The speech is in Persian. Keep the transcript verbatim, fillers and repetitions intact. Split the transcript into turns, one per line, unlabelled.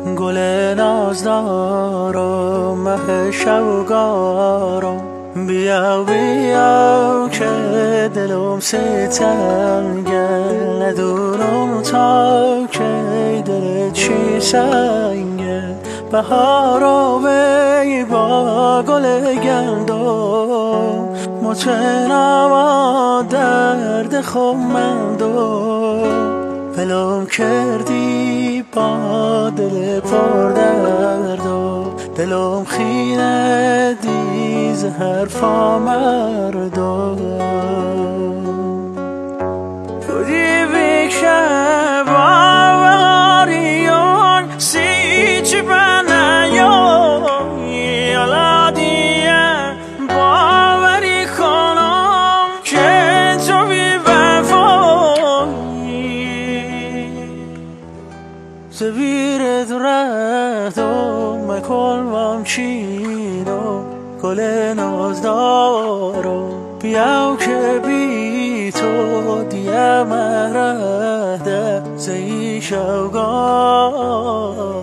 گل نازدارم مه شوگارم بیا بیا که دلم ستنگه ندونم تا که دل چی سنگه بهارا وی با گل گندم متنما درد خمندم ولم کردی با دل پر دردم دلم خیره دی زهر فا مردم کدی بکشه باوریون سی چی بنیون یالا دیه باوری کنم که تو بی وفایی زبیرت رفتم مکلمم چینم گل نازدارم بیاو که بی تو دیم رهده زی شوگار